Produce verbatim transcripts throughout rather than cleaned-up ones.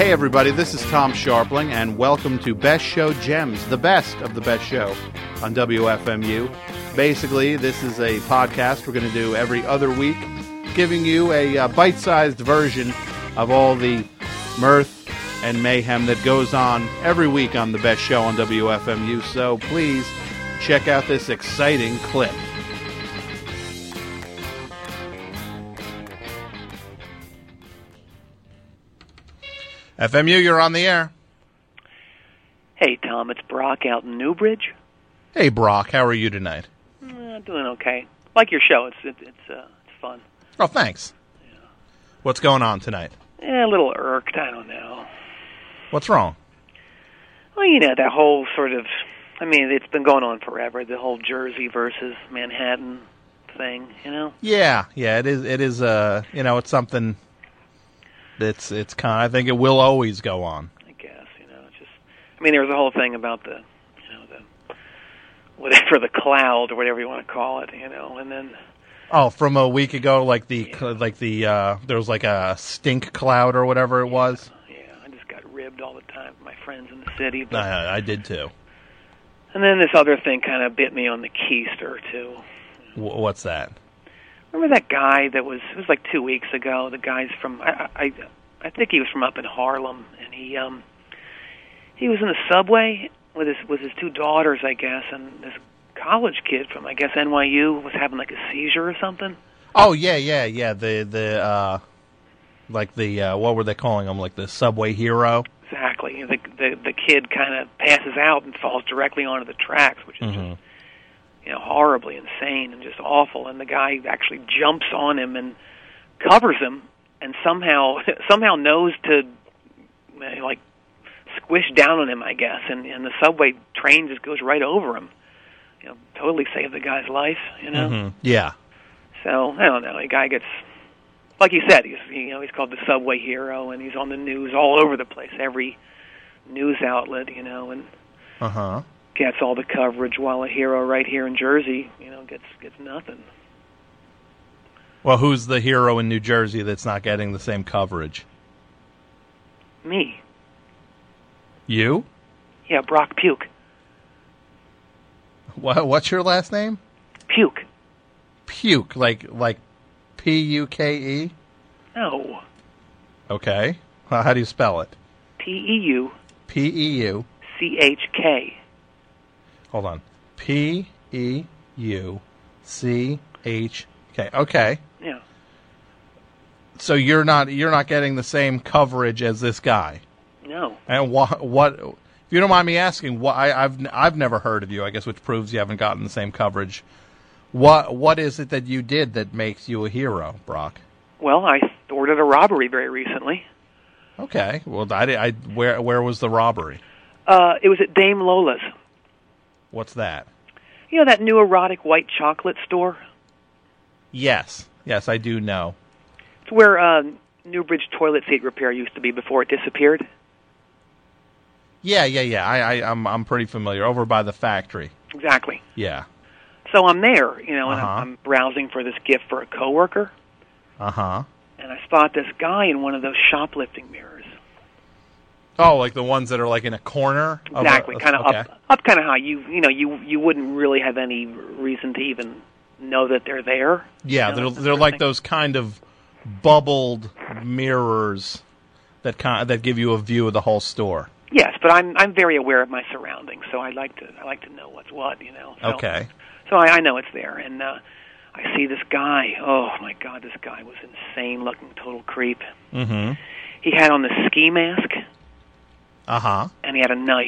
Hey everybody, this is Tom Sharpling, and welcome to Best Show Gems, the best of the best show on W F M U. Basically, this is a podcast we're going to do every other week, giving you a uh, bite-sized version of all the mirth and mayhem that goes on every week on the best show on W F M U. So please check out this exciting clip. F M U, you're on the air. Hey, Tom, it's Brock out in Newbridge. Hey, Brock, how are you tonight? Uh, doing okay. Like your show. It's it, it's uh, it's fun. Oh, thanks. Yeah. What's going on tonight? Eh, a little irked. I don't know. What's wrong? Well, you know, that whole sort of, I mean, it's been going on forever, the whole Jersey versus Manhattan thing, you know? Yeah, yeah, it is, it is, uh, you know, it's something that's, it's kind of, I think it will always go on. I guess, you know, it's just, I mean, there was a whole thing about the, you know, the, whatever, the cloud or whatever you want to call it, you know, and then... Oh, from a week ago, like the, yeah. like the, uh, there was like a stink cloud or whatever it was? Yeah, I just got ribbed all the time from my friends in the city. But, I, I did too. And then this other thing kind of bit me on the keister, too. W- what's that? Remember that guy that was, it was like two weeks ago, the guy's from, I, I, I think he was from up in Harlem, and he, um, he was in the subway with his, with his two daughters, I guess, and this college kid from, I guess, N Y U was having like a seizure or something. Oh, yeah, yeah, yeah, the, the, uh, like the, uh, what were they calling him, like the subway hero? Exactly. The, the, the kid kind of passes out and falls directly onto the tracks, which is mm-hmm. just, you know, horribly insane and just awful. And the guy actually jumps on him and covers him, and somehow somehow knows to like squish down on him, I guess. And, and the subway train just goes right over him. You know, totally saved the guy's life. You know. Mm-hmm. Yeah. So I don't know. The guy gets, like you said, he's you know he's called the subway hero, and he's on the news all over the place, every news outlet, you know, and. Uh huh. Gets all the coverage, while a hero right here in Jersey, you know, gets gets nothing. Well, who's the hero in New Jersey that's not getting the same coverage? Me. You? Yeah, Brock Puke. What? What's your last name? Puke. Puke, like like P U K E? No. Okay. How do you spell it? P E U. P E U. C H K. Hold on. P E U C H K. Okay. Yeah. So you're not you're not getting the same coverage as this guy. No. And what what if you don't mind me asking, what I, I've I've never heard of you, I guess, which proves you haven't gotten the same coverage. What what is it that you did that makes you a hero, Brock? Well, I thwarted a robbery very recently. Okay. Well, I, I where where was the robbery? Uh, it was at Dame Lola's. What's that? You know that new erotic white chocolate store? Yes. Yes, I do know. It's where uh, Newbridge Toilet Seat Repair used to be before it disappeared. Yeah, yeah, yeah. I, I, I'm, I'm pretty familiar. Over by the factory. Exactly. Yeah. So I'm there, you know, and uh-huh. I'm, I'm browsing for this gift for a coworker. Uh huh. And I spot this guy in one of those shoplifting mirrors. Oh, like the ones that are like in a corner? Exactly, kind of okay. up, up kind of high. You, you know, you you wouldn't really have any reason to even know that they're there. Yeah, you know, they're they're like those kind of bubbled mirrors that kind of, that give you a view of the whole store. Yes, but I'm I'm very aware of my surroundings, so I like to I like to know what's what, you know. So, okay. So I, I know it's there, and uh, I see this guy. Oh my God, this guy was insane looking, total creep. Mm-hmm. He had on the ski mask. Uh-huh. And he had a knife.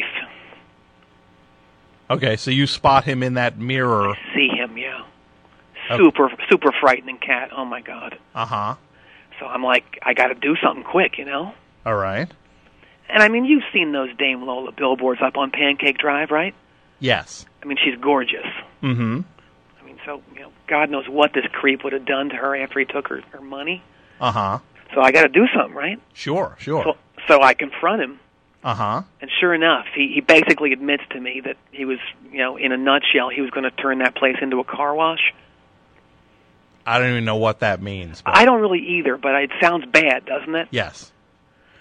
Okay, so you spot him in that mirror. I see him, yeah. Super, okay. super frightening cat. Oh, my God. Uh-huh. So I'm like, I got to do something quick, you know? All right. And, I mean, you've seen those Dame Lola billboards up on Pancake Drive, right? Yes. I mean, she's gorgeous. Mm-hmm. I mean, so, you know, God knows what this creep would have done to her after he took her, her money. Uh-huh. So I got to do something, right? Sure, sure. So, so I confront him. Uh-huh. And sure enough, he, he basically admits to me that he was, you know, in a nutshell, he was going to turn that place into a car wash. I don't even know what that means. But... I don't really either, but it sounds bad, doesn't it? Yes.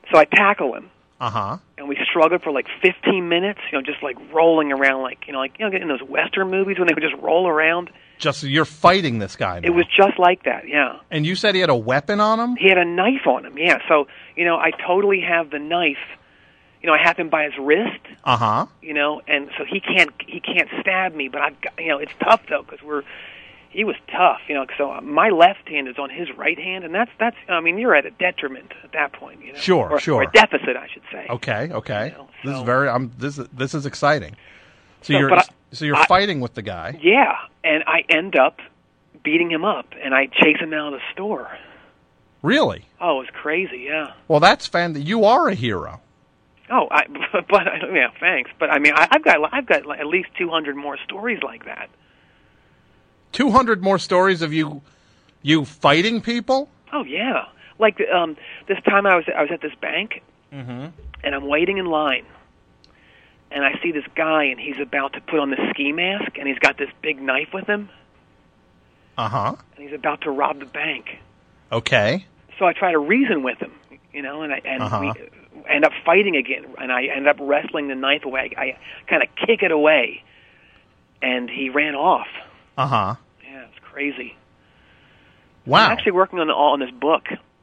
So I tackle him. Uh-huh. And we struggled for like fifteen minutes, you know, just like rolling around like, you know, like, you know, in those Western movies when they would just roll around. Just, you're fighting this guy now. It was just like that, yeah. And you said he had a weapon on him? He had a knife on him, yeah. So, you know, I totally have the knife. You know, I have him by his wrist. Uh-huh. You know, and so he can't he can't stab me, but I've got, you know, it's tough though because we're he was tough, you know. So my left hand is on his right hand, and that's that's. I mean, you're at a detriment at that point, you know. Sure, or, sure. Or a deficit, I should say. Okay, okay. You know, this so, is very. I'm. This is this is exciting. So, so you're I, so you're I, fighting with the guy. Yeah, and I end up beating him up, and I chase him out of the store. Really? Oh, it was crazy. Yeah. Well, that's fan. You are a hero. Oh, I, but yeah, thanks. But I mean, I, I've got I've got at least two hundred more stories like that. Two hundred more stories of you, you fighting people? Oh yeah, like um, this time I was I was at this bank, mm-hmm. and I'm waiting in line, and I see this guy, and he's about to put on the ski mask, and he's got this big knife with him. Uh huh. And he's about to rob the bank. Okay. So I try to reason with him, you know, and I and uh-huh. we end up fighting again, and I end up wrestling the knife away. I, I kind of kick it away, and he ran off. Uh huh. Yeah, it's crazy. Wow. I'm actually working on the, on this book.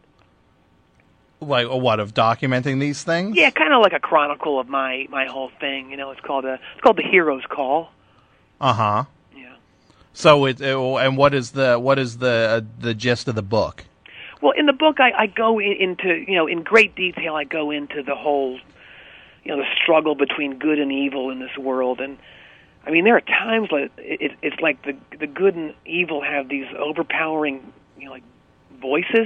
Like what, of documenting these things? Yeah, kind of like a chronicle of my, my whole thing. You know, it's called a it's called The Hero's Call. Uh huh. Yeah. So it, it and what is the what is the uh, the gist of the book? Well, in the book, I, I go in, into you know in great detail. I go into the whole, you know, the struggle between good and evil in this world, and I mean there are times like it, it's like the the good and evil have these overpowering, you know, like voices.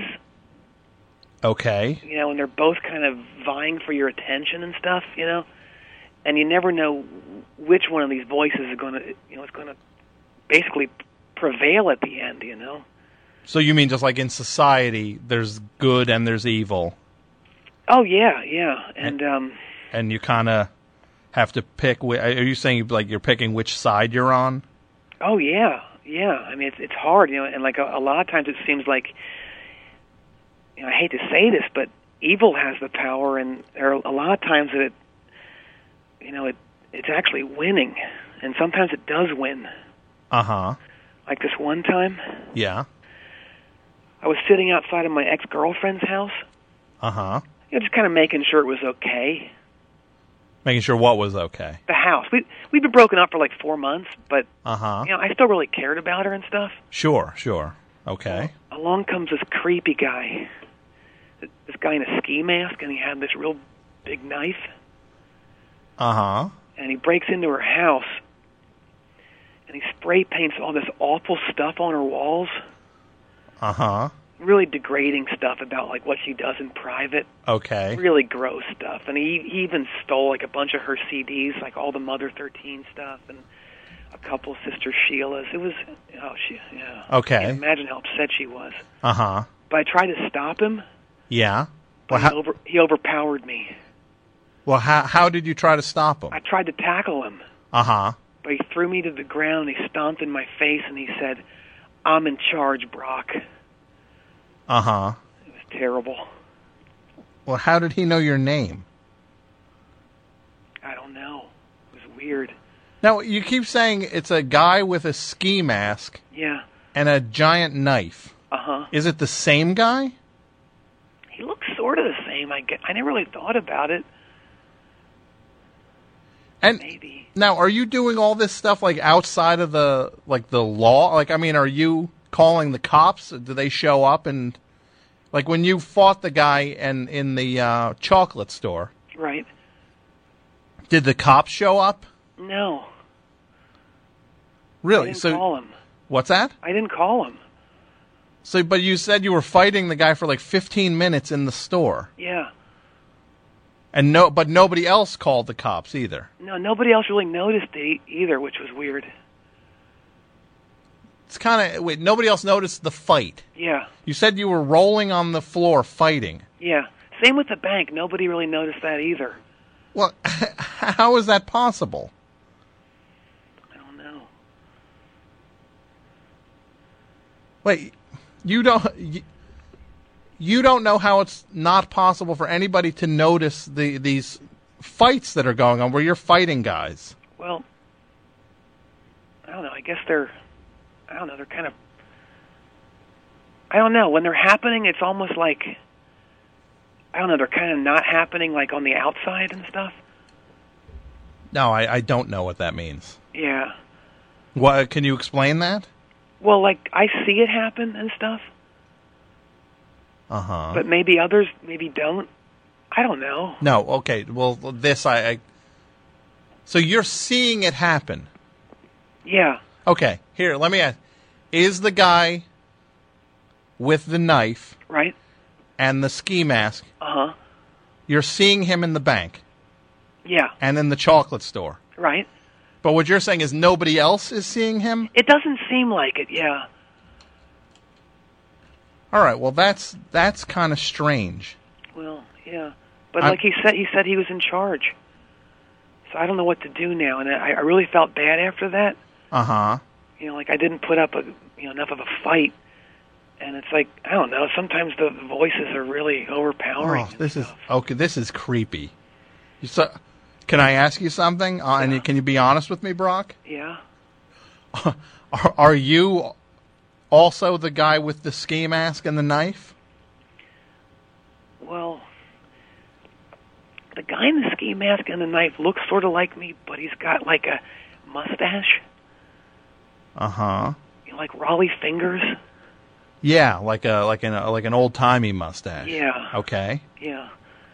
Okay. You know, and they're both kind of vying for your attention and stuff. You know, and you never know which one of these voices is going to, you know, is going to basically prevail at the end. You know. So you mean just like in society, there's good and there's evil? Oh yeah, yeah, and um, and you kind of have to pick. Are you saying like you're picking which side you're on? Oh yeah, yeah. I mean, it's it's hard, you know, and like a, a lot of times it seems like, you know, I hate to say this, but evil has the power, and there are a lot of times that it, you know, it it's actually winning, and sometimes it does win. Uh huh. Like this one time. Yeah. I was sitting outside of my ex-girlfriend's house. Uh-huh. You know, just kind of making sure it was okay. Making sure what was okay? The house. We, we'd been broken up for like four months, but uh-huh. you know, I still really cared about her and stuff. Sure, sure. Okay. Well, along comes this creepy guy. This guy in a ski mask, and he had this real big knife. Uh-huh. And he breaks into her house, and he spray paints all this awful stuff on her walls. Uh-huh. Really degrading stuff about like what she does in private. Okay. Really gross stuff. And he, he even stole like a bunch of her C Ds, like all the Mother thirteen stuff and a couple of Sister Sheilas. It was, oh, she, yeah. Okay. I can't imagine how upset she was. Uh-huh. But I tried to stop him. Yeah. But Well, how, he, over, he overpowered me. well how, how did you try to stop him? I tried to tackle him. Uh-huh. But he threw me to the ground, he stomped in my face, and he said, "I'm in charge, Brock." Uh-huh. It was terrible. Well, how did he know your name? I don't know. It was weird. Now, you keep saying it's a guy with a ski mask Yeah. and a giant knife. Uh-huh. Is it the same guy? He looks sort of the same. I, get, I never really thought about it. And Maybe. now, are you doing all this stuff like outside of the like the law? Like, I mean, are you calling the cops? Do they show up? And like when you fought the guy and in the uh, chocolate store, Right. did the cops show up? No. I Really? didn't So call him. what's that? I didn't call him. So, but you said you were fighting the guy for like fifteen minutes in the store, Yeah. and no, but nobody else called the cops either. No, nobody else really noticed it either, which was weird. It's kind of wait. Nobody else noticed the fight. Yeah. You said you were rolling on the floor fighting. Yeah. Same with the bank. Nobody really noticed that either. Well, how is that possible? I don't know. Wait, you don't. You, you don't know how it's not possible for anybody to notice the these fights that are going on where you're fighting guys. Well, I don't know. I guess they're, I don't know, they're kind of, I don't know. When they're happening, it's almost like, I don't know, they're kind of not happening like on the outside and stuff. No, I, I don't know what that means. Yeah. What, can you explain that? Well, like, I see it happen and stuff. Uh-huh. But maybe others maybe don't. I don't know. No, okay. Well, this, I, I... So you're seeing it happen? Yeah. Okay, here, let me ask. Is the guy with the knife... Right. And the ski mask... Uh-huh. You're seeing him in the bank? Yeah. And in the chocolate store? Right. But what you're saying is nobody else is seeing him? It doesn't seem like it, yeah. All right, well, that's that's kind of strange. Well, yeah. But I'm, like he said, he said he was in charge. So I don't know what to do now. And I, I really felt bad after that. Uh-huh. You know, like I didn't put up a, you know, enough of a fight. And it's like, I don't know, sometimes the voices are really overpowering. Oh, this is, okay, this is creepy. You so, can I ask you something? Uh, yeah. And can you be honest with me, Brock? Yeah. Are, are you also the guy with the ski mask and the knife? Well, the guy in the ski mask and the knife looks sort of like me, but he's got like a mustache. Uh-huh. You know, like Raleigh Fingers. Yeah, like a like an like an old-timey mustache. Yeah. Okay. Yeah.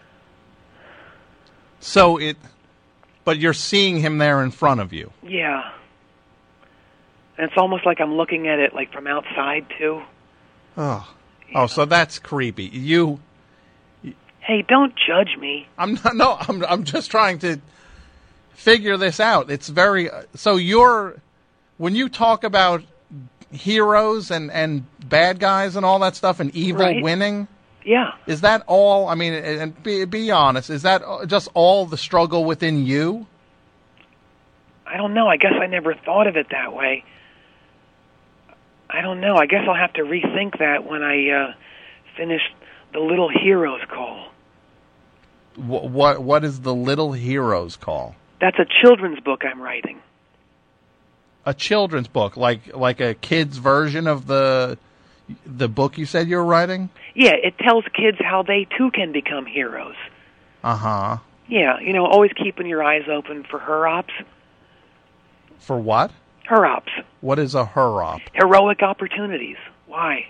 So it, but you're seeing him there in front of you. Yeah. And it's almost like I'm looking at it like from outside too. Oh. You Oh, know? so that's creepy. You. Hey, don't judge me. I'm not. No, I'm. I'm just trying to figure this out. It's very. So you're, when you talk about heroes and and bad guys and all that stuff and evil Right. winning. Yeah. Is that all? I mean, and be be honest. Is that just all the struggle within you? I don't know. I guess I never thought of it that way. I don't know. I guess I'll have to rethink that when I uh, finish the Little Heroes Call. What what what is the Little Heroes Call? That's a children's book I'm writing. A children's book, like like a kid's version of the the book you said you were writing? Yeah, it tells kids how they too can become heroes. Uh-huh. Yeah, you know, always keeping your eyes open for her-ops. For what? Her-ops. What is a her-op? Heroic opportunities. Why?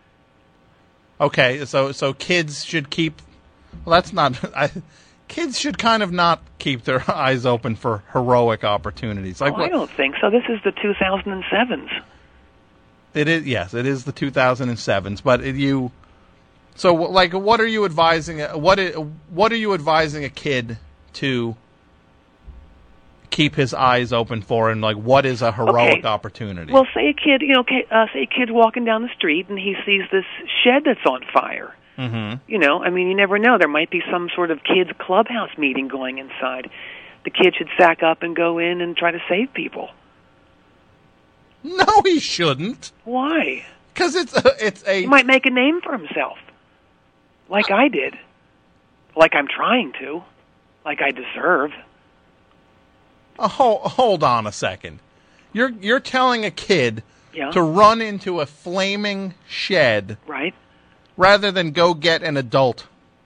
Okay, so so kids should keep. Well, that's not. I, kids should kind of not keep their eyes open for heroic opportunities. Like oh, what, I don't think so. This is the two thousand sevens. It is, yes, it is the two thousand sevens. But it, you, so like, what are you advising? What is, what are you advising a kid to keep his eyes open for, and like, what is a heroic Okay. opportunity? Well, say a kid, you know, okay, uh, say a kid's walking down the street and he sees this shed that's on fire. Mm-hmm. You know, I mean, you never know. There might be some sort of kids' clubhouse meeting going inside. The kid should sack up and go in and try to save people. No, he shouldn't. Why? Because it's a, it's a. He might make a name for himself, like I did, like I'm trying to, like I deserve. Uh, hold, hold on a second. You're you're telling a kid Yeah. to run into a flaming shed Right? rather than go get an adult.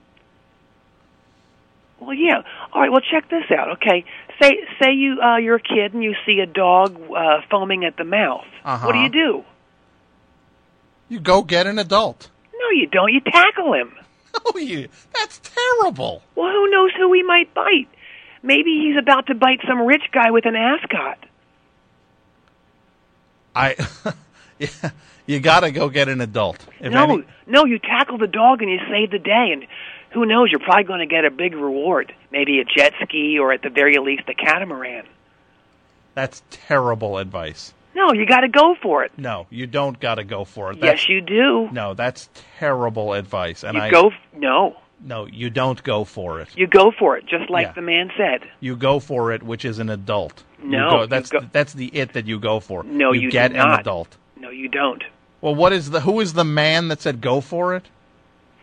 Well, yeah. All right. Well, check this out. Okay. Say say you uh, you're a kid and you see a dog uh, foaming at the mouth. Uh-huh. What do you do? You go get an adult. No, you don't. You tackle him. Oh, you. That's terrible. Well, who knows who he might bite? Maybe he's about to bite some rich guy with an ascot. I. Yeah, you got to go get an adult. If No, any- no, you tackle the dog and you save the day, and who knows, you're probably going to get a big reward. Maybe a jet ski or at the very least a catamaran. That's terrible advice. No, you got to go for it. No, you don't got to go for it. That's, Yes, you do. No, that's terrible advice. And You I go, f- no, No, you don't go for it. you go for it, just like Yeah. the man said. You go for it, which is an adult. You No, go, you that's go- that's the it that you go for. No, you you get do not. an adult. No, you don't. Well, what is the who is the man that said go for it?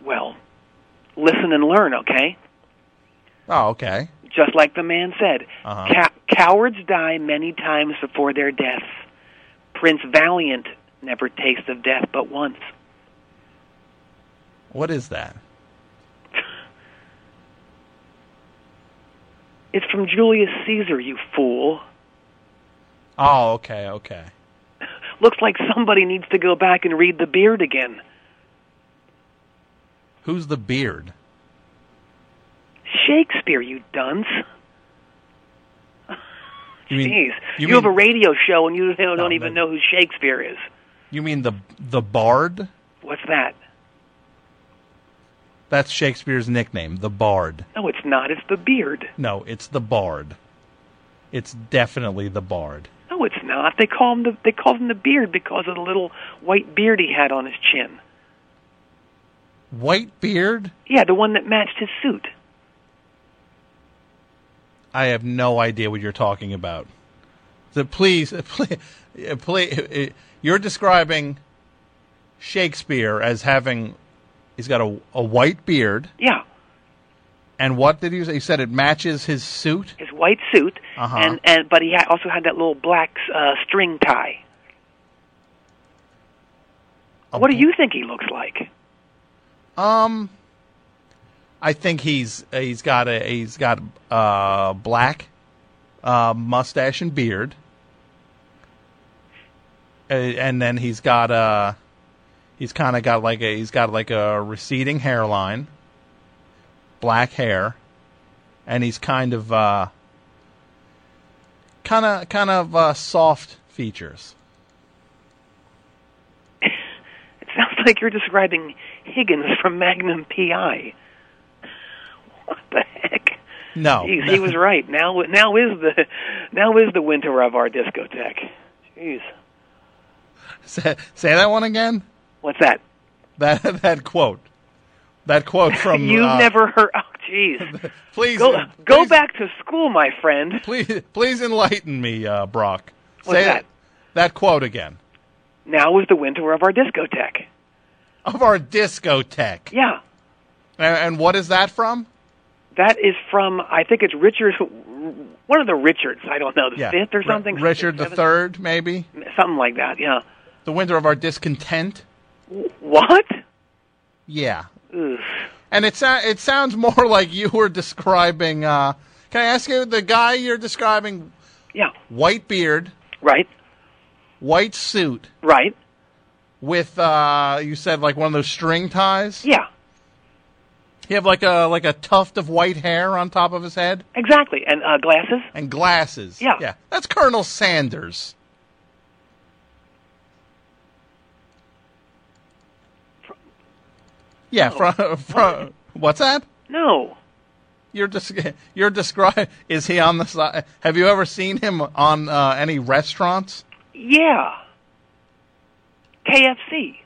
listen and learn, okay? Oh, okay. Just like the man said, Uh-huh. Ca- cowards die many times before their deaths. Prince Valiant never tastes of death but once. What is that? It's from Julius Caesar, you fool. Oh, okay, okay. Looks like somebody needs to go back and read The Beard again. Who's the Beard? Shakespeare, you dunce. You mean, Jeez. you You, mean- have a radio show and you don't, don't Oh, even no. know who Shakespeare is. You mean the the Bard? What's that? That's Shakespeare's nickname, the Bard. No, it's not. It's The Beard. No, it's the Bard. It's definitely the Bard. No, it's not. They call him the they call him the Beard because of the little white beard he had on his chin. White beard? Yeah, the one that matched his suit. I have no idea what you're talking about. So please, please, please, you're describing Shakespeare as having, he's got a, a white beard. Yeah, And what did you say? You said it matches his suit? his white suit, Uh-huh. and and but he had, also had that little black uh, string tie. A What do bl- you think he looks like? Um, I think he's he's got a he's got uh black uh, mustache and beard, uh, and then he's got uh he's kind of got like a he's got like a receding hairline, black hair, and he's kind of uh kind of kind of uh, soft features. It sounds like you're describing Higgins from Magnum P I. What the heck? No, Jeez, he was right. Now, now is the now is the winter of our discotheque. Jeez, say, say that one again. what's that? That that quote. That quote from You've uh, never heard? Oh, jeez. please Go go please- back to school, my friend. Please, please enlighten me, uh, Brock. What's Say that? that quote again. Now is the winter of our discotheque. Of our discotheque. Yeah, And, and what is that from? that is from I think it's Richard, one of the Richards. I don't know, the Yeah. fifth or Ri- something. Richard the Seventh? Third, maybe. something like that. Yeah. The winter of our discontent. What? Yeah. Ugh. And it sa- it sounds more like you were describing. Uh, can I ask you, the guy you're describing? Yeah. White beard, Right. white suit, Right. with uh, you said like one of those string ties. Yeah. He have like a like a tuft of white hair on top of his head Exactly. And uh, glasses. and glasses. Yeah. yeah. That's Colonel Sanders. Yeah, No. from from what's that? No. You're des- you're describing. Is he on the side? Have you ever seen him on uh, any restaurants? Yeah. K F C.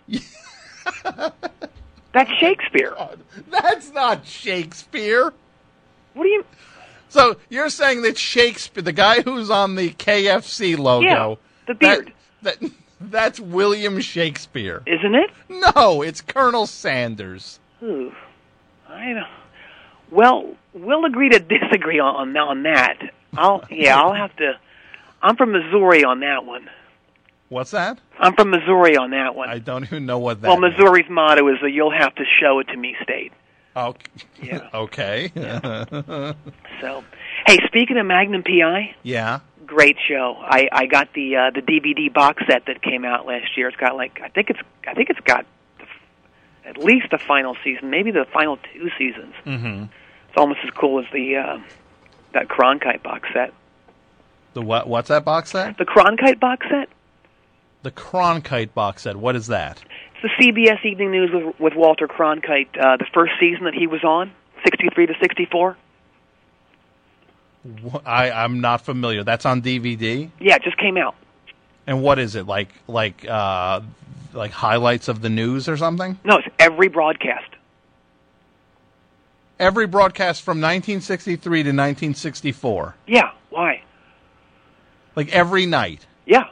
That's Shakespeare. That's not Shakespeare. What do you? So you're saying that Shakespeare, the guy who's on the K F C logo, Yeah, the beard. that, that that's William Shakespeare. Isn't it? No, it's Colonel Sanders. Ooh. I don't. Well, we'll agree to disagree on on that. I'll yeah. I'll have to. I'm from Missouri on that one. What's that? I'm from Missouri on that one. I don't even know what that. well, means. Missouri's motto is that you'll have to show it to me state. Oh, Yeah. okay. So, hey, speaking of Magnum P I, Yeah. great show. I, I got the uh, the D V D box set that came out last year. It's got like I think it's I think it's got the, f- at least the final season, maybe the final two seasons. Mm-hmm. It's almost as cool as the uh, that Cronkite box set. The what? What's that box set? The Cronkite box set. The Cronkite box set. What is that? It's the C B S Evening News with, with Walter Cronkite. Uh, the first season that he was on, sixty-three to sixty-four. Wh- I I'm not familiar. That's on D V D. Yeah, it just came out. And what is it like? Like uh, like highlights of the news or something? No, it's every broadcast. Every broadcast from nineteen sixty-three to nineteen sixty-four. Yeah, why? Like every night. Yeah,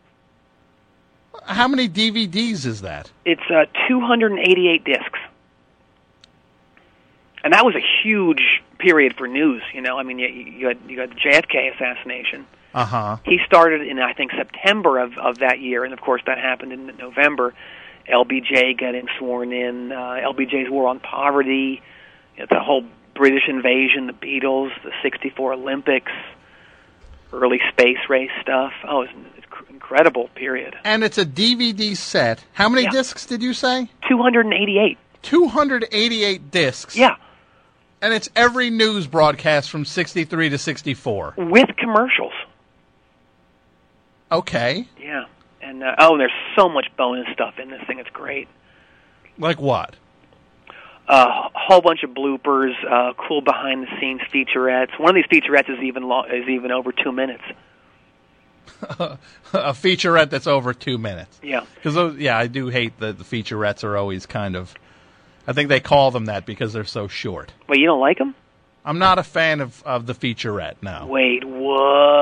How many D V Ds is that? it's uh, two hundred eighty-eight discs. and that was a huge period for news. You know, I mean, you, you had you had the J F K assassination. Uh huh. He started in, I think, September of, of that year, and of course that happened in November. L B J getting sworn in, uh, L B J's War on Poverty, you know, the whole British invasion, the Beatles, the sixty-four Olympics, early space race stuff. Oh, it was an incredible period. And it's a D V D set. How many Yeah. discs did you say? two hundred eighty-eight. two hundred eighty-eight discs. Yeah, And it's every news broadcast from sixty-three to sixty-four. with commercials. Okay. Yeah, and uh, oh, and there's so much bonus stuff in this thing. It's great. Like what? A uh, whole bunch of bloopers, uh, cool behind-the-scenes featurettes. One of these featurettes is even lo- is even over two minutes. A featurette that's over two minutes. Yeah. Because, yeah, I do hate that the featurettes are always kind of... I think they call them that because they're so short. Wait, you don't like them? I'm not a fan of, of the featurette, no. Wait, what?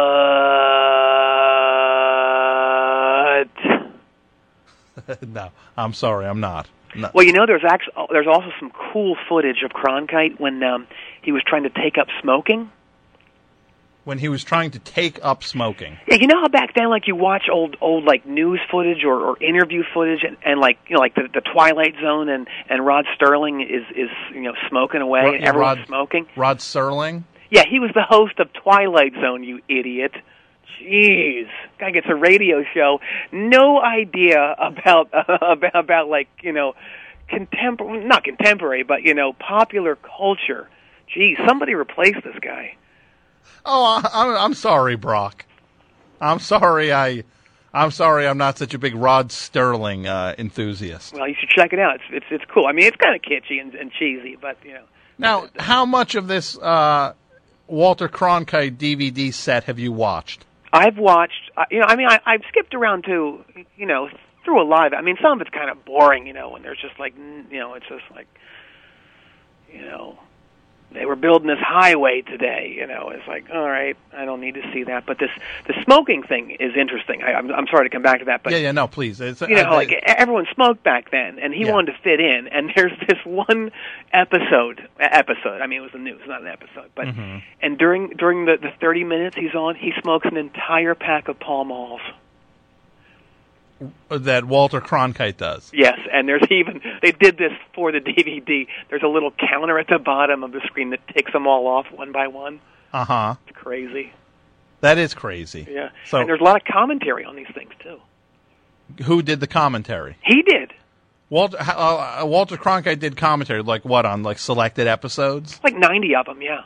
No, I'm sorry, I'm not. No. Well, you know, there's actually there's also some cool footage of Cronkite when um, he was trying to take up smoking. When he was trying to take up smoking. Yeah, you know how back then, like, you watch old, old like news footage or, or interview footage, and, and like, you know, like the, the Twilight Zone, and, and Rod Sterling is is you know smoking away, Rod, and yeah, everyone's Rod, smoking. Rod Serling. Yeah, he was the host of Twilight Zone. You idiot! Jeez, guy gets a radio show. No idea about about, about like you know contemporary, not contemporary, but you know popular culture. Geez, somebody replace this guy. Oh, I'm, I'm sorry, Brock. I'm sorry. I, I'm sorry. I'm not such a big Rod Sterling uh, enthusiast. Well, you should check it out. It's it's it's cool. I mean, it's kind of kitschy and, and cheesy, but you know. Now, how much of this uh, Walter Cronkite D V D set have you watched? I've watched. Uh, you know, I mean, I, I've skipped around to you know through a lot of it. I mean, some of it's kind of boring. You know, when there's just like you know, it's just like you know. They were building this highway today, you know. It's like, all right, I don't need to see that. But this, the smoking thing is interesting. I, I'm, I'm sorry to come back to that, but Yeah, yeah, no, please. It's, you know, I, like everyone smoked back then, and he Yeah. wanted to fit in. And there's this one episode, episode. I mean, it was the news, not an episode. But Mhm. and during during the, the thirty minutes he's on, he smokes an entire pack of Pall Malls. that Walter Cronkite does. Yes, and there's even, they did this for the D V D. There's a little counter at the bottom of the screen that ticks them all off one by one. Uh-huh. It's crazy. That is crazy. Yeah, So and there's a lot of commentary on these things, too. who did the commentary? He did. Walter uh, uh, Walter Cronkite did commentary, like what, on like selected episodes? Like ninety of them, yeah.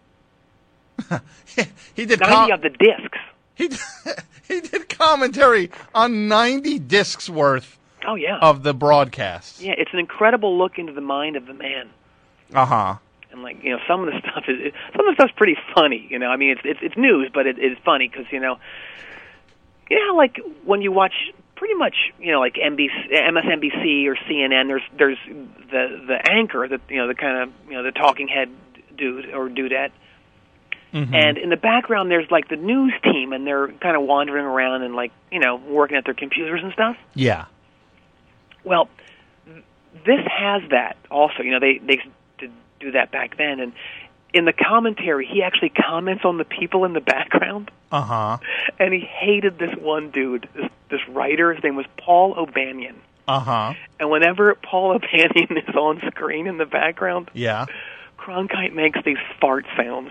He did ninety com- of the discs. He did, he did commentary on ninety discs worth Oh, yeah. of the broadcast. Yeah, it's an incredible look into the mind of the man. Uh-huh. And, like, you know, some of the stuff is, some of the stuff's pretty funny, you know. I mean, it's it's, it's news, but it, it's funny because, you know, you know how, like, when you watch pretty much, you know, like N B C, M S N B C or C N N, there's there's the the anchor, the you know, the kind of, you know, the talking head dude or dudette. Mm-hmm. And in the background, there's, like, the news team, and they're kind of wandering around and, like, you know, working at their computers and stuff. Yeah. Well, th- this has that also. You know, they they did do that back then. And in the commentary, he actually comments on the people in the background. Uh-huh. And he hated this one dude, this, this writer. His name was Paul O'Banion. Uh-huh. And whenever Paul O'Banion is on screen in the background, Yeah. Cronkite makes these fart sounds.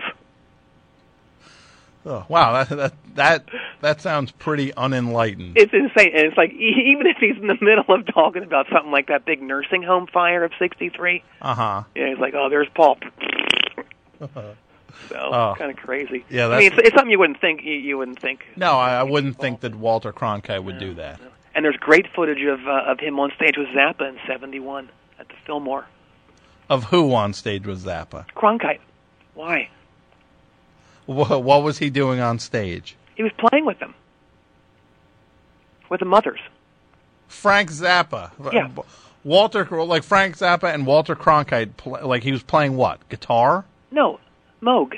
Oh, wow, that, that that that sounds pretty unenlightened. It's insane. And it's like, e- even if he's in the middle of talking about something like that big nursing home fire of sixty-three, Uh-huh. yeah, he's like, oh, there's Paul. So, Oh. kind of crazy. Yeah, I that's- mean, it's, it's something you wouldn't think. You, you wouldn't think. No, I, I wouldn't think that Walter Cronkite would do that. And there's great footage of uh, of him on stage with Zappa in seventy-one at the Fillmore. Of who on stage was Zappa? Cronkite. Why? Wha- What was he doing on stage? He was playing with them. With the mothers. Frank Zappa. Yeah. Walter, like Frank Zappa and Walter Cronkite, pl- like he was playing what? Guitar? No, Moog.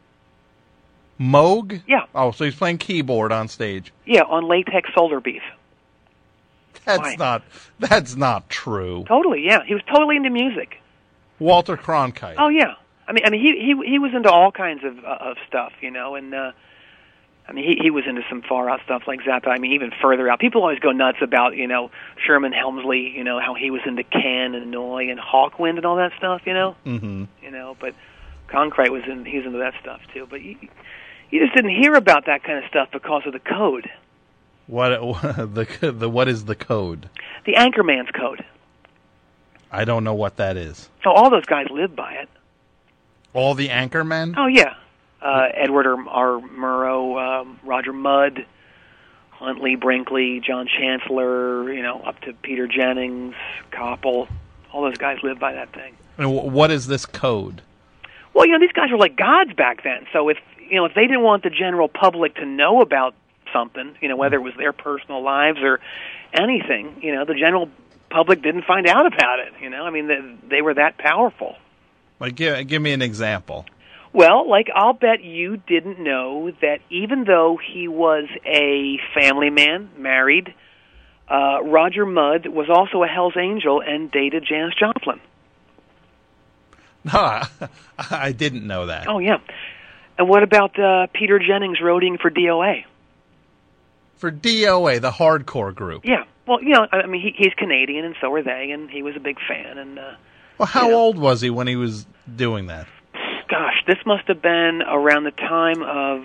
Moog? Yeah. Oh, so he's playing keyboard on stage. Yeah, on latex solar beef. That's Why? not. That's not true. Totally, yeah. He was totally into music. Walter Cronkite. Oh yeah, I mean, I mean, he he he was into all kinds of uh, of stuff, you know, and uh, I mean, he he was into some far out stuff like Zappa. I mean, even further out. People always go nuts about, you know, Sherman Hemsley, you know, how he was into Can and Noi and Hawkwind and all that stuff, you know. Mm-hmm. You know, but Cronkite was in he's into that stuff too. But you, you just didn't hear about that kind of stuff because of the code. What the the what is the code? The Anchorman's code. I don't know what that is. So all those guys live by it. All the Anchormen? Oh yeah, uh, Edward R. R. Murrow, um, Roger Mudd, Huntley, Brinkley, John Chancellor. You know, up to Peter Jennings, Koppel. All those guys live by that thing. And what is this code? Well, you know, these guys were like gods back then. So if you know, if they didn't want the general public to know about something, you know, whether it was their personal lives or anything, you know, the general public didn't find out about it. You know, I mean, they, they were that powerful. Like, give, give me an example. Well, like, I'll bet you didn't know that even though he was a family man, married, uh, Roger Mudd was also a Hell's Angel and dated Janis Joplin. No, I, I didn't know that. Oh, yeah. And what about uh, Peter Jennings roadieing for D O A? For D O A, the hardcore group. Yeah. Well, you know, I mean, he, he's Canadian, and so are they, and he was a big fan. And uh, well, how you know, old was he when he was doing that? Gosh, this must have been around the time of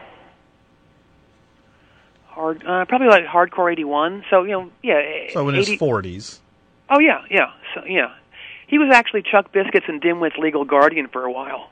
hard, uh, probably like Hardcore eighty-one. So you know, yeah. So in eighty his forties. Oh yeah, yeah. So yeah, he was actually Chuck Biscuits and Dimwit's legal guardian for a while.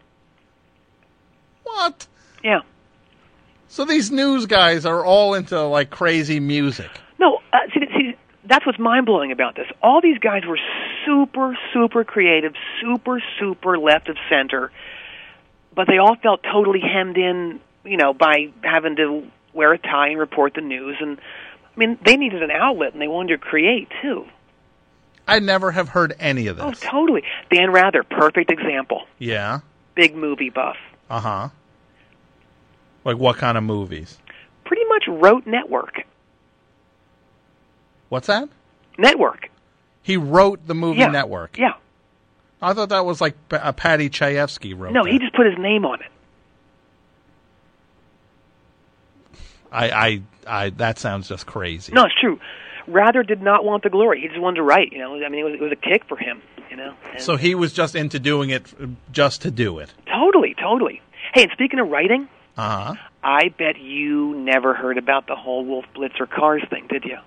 What? Yeah. So these news guys are all into, like, crazy music. No, uh, see, see, that's what's mind-blowing about this. All these guys were super, super creative, super, super left of center, but they all felt totally hemmed in, you know, by having to wear a tie and report the news. And, I mean, they needed an outlet, and they wanted to create, too. I never have heard any of this. Oh, totally. Dan Rather, perfect example. Yeah? Big movie buff. Uh-huh. Like what kind of movies? Pretty much wrote Network. What's that? Network. He wrote the movie yeah. Network. Yeah. I thought that was like a Patty Chayefsky wrote No, that. he just put his name on it. I, I, I, that sounds just crazy. No, it's true. Rather did not want the glory. He just wanted to write. You know, I mean, it was, it was a kick for him. You know. And so he was just into doing it just to do it. Totally, totally. Hey, and speaking of writing, uh-huh. I bet you never heard about the whole Wolf Blitzer cars thing, did you?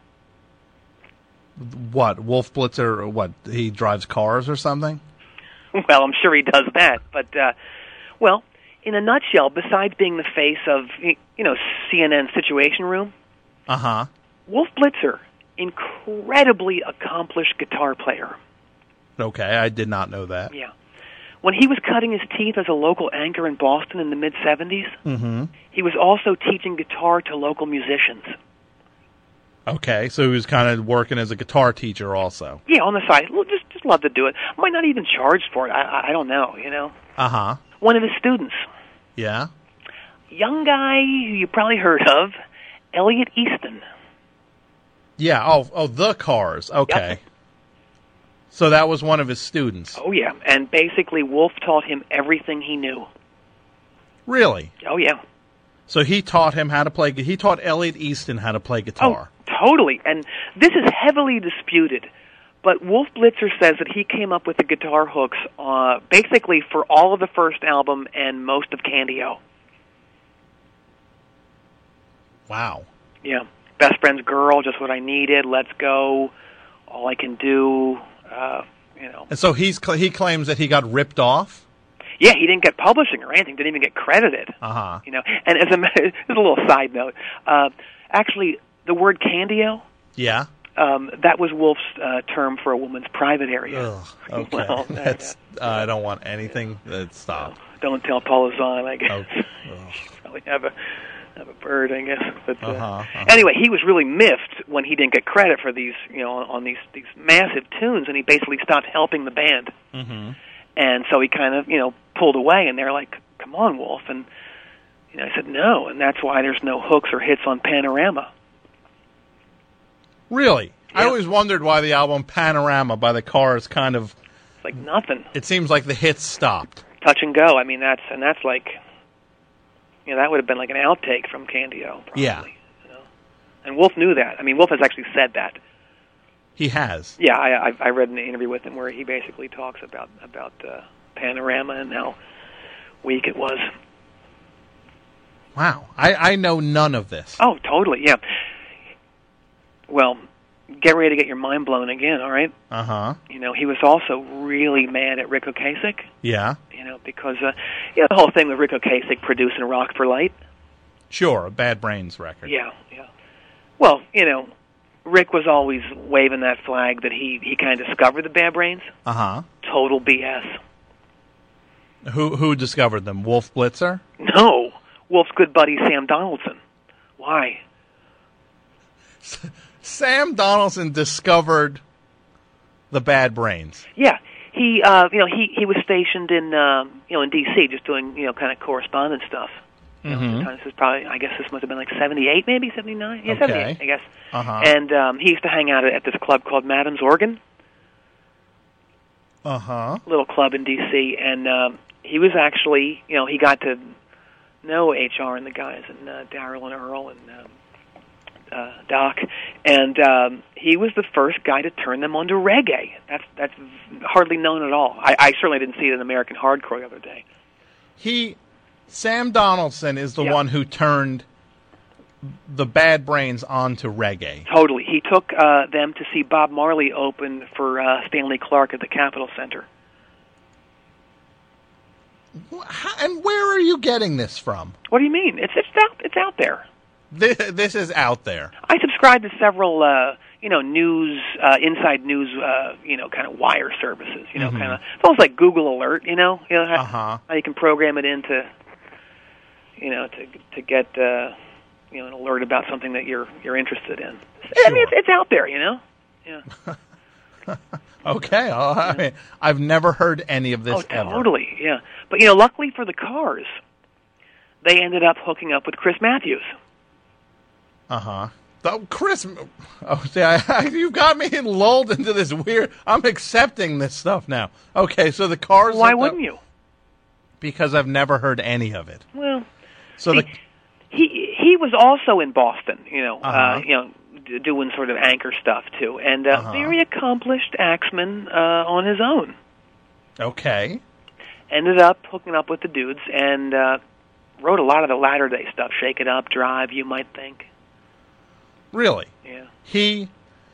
What, Wolf Blitzer? What, he drives cars or something? Well, I'm sure he does that, but uh, well, in a nutshell, besides being the face of you know C N N's Situation Room, uh huh, Wolf Blitzer, incredibly accomplished guitar player. Okay, I did not know that. Yeah. When he was cutting his teeth as a local anchor in Boston in the mid-seventies, mm-hmm. he was also teaching guitar to local musicians. Okay, so he was kind of working as a guitar teacher also. Yeah, on the side. Well, just just love to do it. Might not even charge for it. I, I don't know, you know. Uh-huh. One of his students. Yeah? Young guy who you probably heard of, Elliot Easton. Yeah, oh, oh, the Cars. Okay. Yep. So that was one of his students. Oh, yeah. And basically, Wolf taught him everything he knew. Really? Oh, yeah. So he taught him how to play, he taught Elliot Easton how to play guitar. Oh, totally. And this is heavily disputed. But Wolf Blitzer says that he came up with the guitar hooks uh, basically for all of the first album and most of Candy-O. Wow. Yeah. Best Friend's Girl, Just What I Needed, Let's Go, All I Can Do, uh, you know. And so he's he claims that he got ripped off? Yeah, he didn't get publishing or anything, didn't even get credited. Uh-huh. You know, and as a matter, there's a little side note. Uh, actually, the word Candy-O, yeah, um, that was Wolf's uh, term for a woman's private area. Ugh, okay. Well, That's, uh, I don't want anything. That stop. Don't tell Paula Zahn, I guess. Okay. Probably have a have a bird, I guess. But uh, uh-huh, uh-huh. anyway, he was really miffed when he didn't get credit for these, you know, on these these massive tunes, and he basically stopped helping the band. Mm-hmm. And so he kind of, you know, pulled away, and they're like, "Come on, Wolf," and you know, I said no, and that's why there's no hooks or hits on Panorama. Really? Yeah. I always wondered why the album Panorama by the Cars kind of like nothing. It seems like the hits stopped. Touch and go. I mean, that's and that's like, you know, that would have been like an outtake from Candy-O, probably. Yeah. You know? And Wolf knew that. I mean, Wolf has actually said that. He has. Yeah, I, I, I read an interview with him where he basically talks about about uh, Panorama and how weak it was. Wow, I, I know none of this. Oh, totally, yeah. Well, get ready to get your mind blown again, all right? Uh-huh. You know, he was also really mad at Ric Ocasek. Yeah. You know, because, uh, you know, the whole thing with Ric Ocasek producing Rock for Light. Sure, a Bad Brains record. Yeah, yeah. Well, you know, Rick was always waving that flag that he, he kind of discovered the Bad Brains. Uh-huh. Total B S. Who who discovered them? Wolf Blitzer? No. Wolf's good buddy Sam Donaldson. Why? Sam Donaldson discovered the Bad Brains. Yeah, he uh, you know he, he was stationed in um, you know in D C just doing you know kind of correspondence stuff. You know, Mm-hmm. This is probably I guess this must have been like seventy-eight, maybe seventy-nine. Yeah, Okay. seventy-eight, I guess. Uh-huh. And um, he used to hang out at this club called Madam's Organ, Uh-huh. little club in D C. And um, he was actually you know he got to know H R and the guys and uh, Daryl and Earl and. Um, Uh, Doc, and um, he was the first guy to turn them onto reggae. That's that's hardly known at all. I, I certainly didn't see it in American Hardcore the other day. He, Sam Donaldson is the Yeah. one who turned the Bad Brains onto reggae. Totally. He took uh, them to see Bob Marley open for uh, Stanley Clarke at the Capitol Center. How, and where are you getting this from? What do you mean? It's it's out it's out there. This, this is out there. I subscribe to several, uh, you know, news, uh, inside news, uh, you know, kind of wire services. You know, Mhm. kind of it's almost like Google Alert. You know, you know how, Uh-huh. how you can program it into, you know, to to get uh, you know an alert about something that you're you're interested in. I mean, it's, it's out there. You know. Yeah. Okay. Well, I mean, I've never heard any of this oh, ever. totally. Yeah. But you know, luckily for the Cars, they ended up hooking up with Chris Matthews. Uh-huh. Oh, Chris, oh, see, I, I, you got me lulled into this weird, I'm accepting this stuff now. Okay, so the Cars... Why hooked wouldn't up- you? Because I've never heard any of it. Well, So see, the he he was also in Boston, you know, Uh-huh. uh, you know, d- doing sort of anchor stuff too, and uh, Uh-huh. very accomplished axeman uh, on his own. Okay. Ended up hooking up with the dudes and uh, wrote a lot of the latter day stuff. Shake It Up, Drive, you might think. Really? Yeah. He...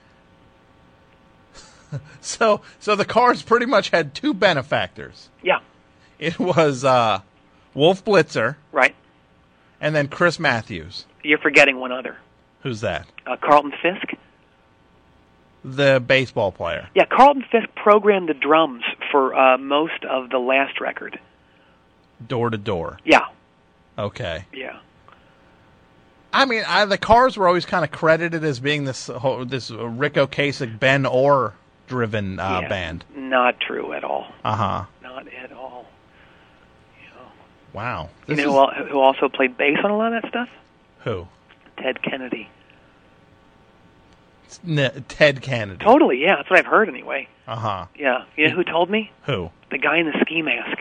so, so the Cars pretty much had two benefactors. Yeah. It was uh, Wolf Blitzer Right. and then Chris Matthews. You're forgetting one other. Who's that? Uh, Carlton Fisk. The baseball player. Yeah, Carlton Fisk programmed the drums for uh, most of the last record. Door to door. Yeah. Okay. Yeah. I mean, I, the Cars were always kind of credited as being this whole, this Ric Ocasek, Ben Orr driven uh, yeah. band. Not true at all. Uh huh. Not at all. Wow. You This know is- who al- who also played bass on a lot of that stuff? who? Ted Kennedy. It's N- Ted Kennedy. Totally, yeah. That's what I've heard anyway. Uh huh. Yeah. You know who told me? Who? The guy in the ski mask.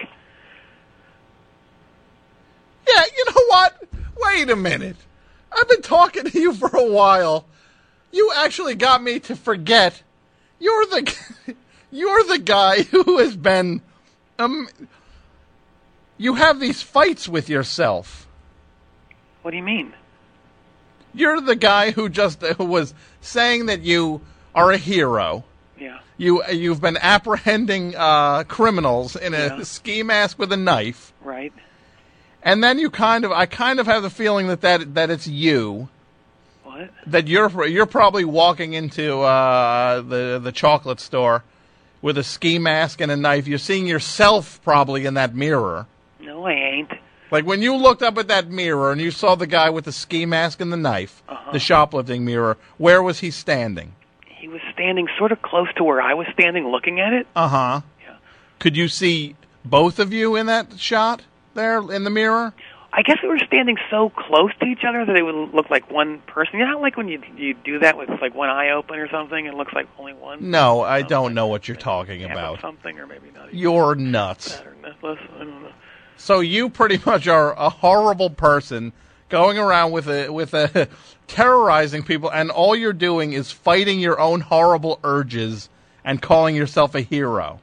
Yeah. You know what? Wait a minute. I've been talking to you for a while. You actually got me to forget. You're the you're the guy who has been um. You have these fights with yourself. What do you mean? You're the guy who just who was saying that you are a hero. Yeah. You you've been apprehending uh, criminals in a Yeah. ski mask with a knife, Right. and then you kind of I kind of have the feeling that that, that it's you. What? That you're you're probably walking into uh, the the chocolate store with a ski mask and a knife. You're seeing yourself probably in that mirror. No, I ain't. Like when you looked up at that mirror and you saw the guy with the ski mask and the knife, Uh-huh. the shoplifting mirror, where was he standing? He was standing sort of close to where I was standing looking at it. Uh-huh. Yeah. Could you see both of you in that shot there in the mirror? I guess we were standing so close to each other that it would look like one person. You know how, like, when you you do that with, like, one eye open or something, it looks like only one? No, I something don't know like what you're talking yeah, about. Something, or maybe not. Even You're nuts. that or necklace, I don't know. So you pretty much are a horrible person going around with a with a terrorizing people, and all you're doing is fighting your own horrible urges and calling yourself a hero.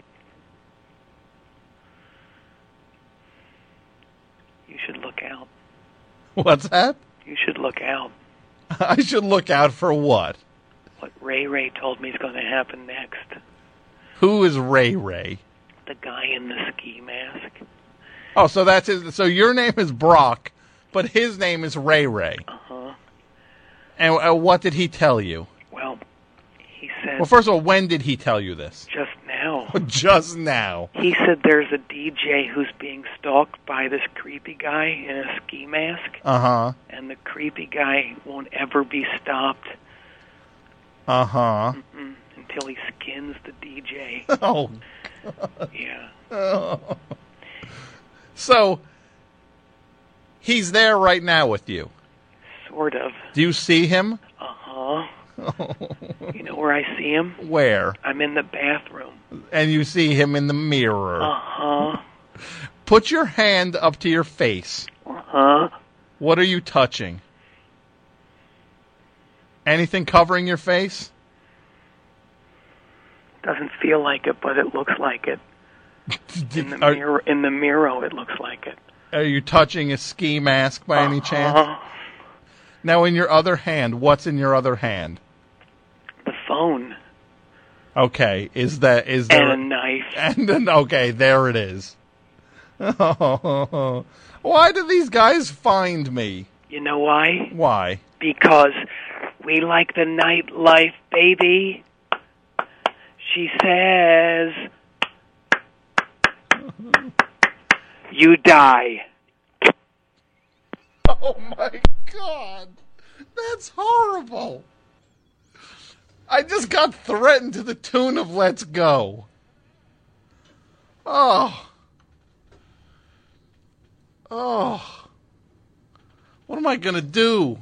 You should look out. What's that? You should look out. I should look out for what? What Ray Ray told me is going to happen next. Who is Ray Ray? The guy in the ski mask. Oh, so that's his. So your name is Brock, but his name is Ray Ray. Uh-huh. And uh, what did he tell you? Well, he said... Well, first of all, when did he tell you this? Just now. Just now. He said there's a D J who's being stalked by this creepy guy in a ski mask. Uh-huh. And the creepy guy won't ever be stopped. Uh-huh. Mm-mm, until he skins the D J. Oh. Yeah. Oh. So, he's there right now with you. Sort of. Do you see him? Uh-huh. You know where I see him? Where? I'm in the bathroom. And you see him in the mirror. Uh-huh. Put your hand up to your face. Uh-huh. What are you touching? Anything covering your face? Doesn't feel like it, but it looks like it. In the are, mirror, in the mirror, it looks like it. Are you touching a ski mask by uh-huh. any chance? Now, in your other hand, what's in your other hand? The phone. Okay, is that is there and a knife? And then okay, there it is. Oh, why do these guys find me? You know why? Why? Because we like the nightlife, baby. She says, you die. Oh my God, that's horrible. I just got threatened to the tune of "Let's Go." Oh. Oh. What am I going to do?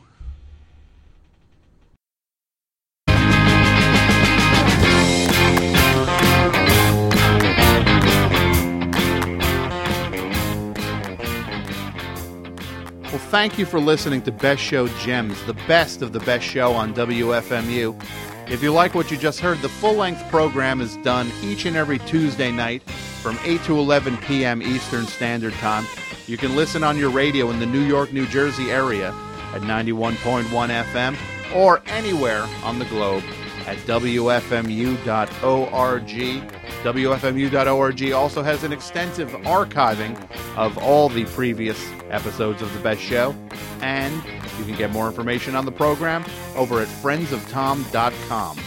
Well, thank you for listening to Best Show Gems, the best of the best show on W F M U. If you like what you just heard, the full-length program is done each and every Tuesday night from eight to eleven p.m. Eastern Standard Time. You can listen on your radio in the New York, New Jersey area at ninety-one point one F M or anywhere on the globe at W F M U dot org. W F M U dot org also has an extensive archiving of all the previous episodes of The Best Show, and you can get more information on the program over at friends of tom dot com.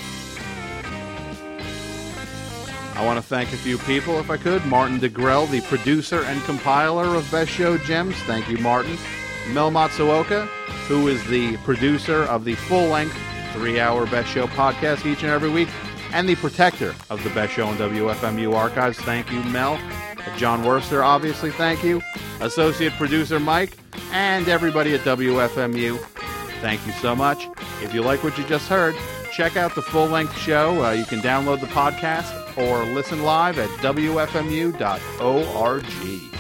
I want to thank a few people, if I could. Martin DeGrell, the producer and compiler of Best Show Gems. Thank you, Martin. Mel Matsuoka, who is the producer of the full-length three-hour Best Show podcast each and every week, and the protector of the Best Show on W F M U archives. Thank you, Mel. John Worster, obviously, thank you. Associate producer Mike, and everybody at W F M U. Thank you so much. If you like what you just heard, check out the full-length show. Uh, you can download the podcast or listen live at W F M U dot org.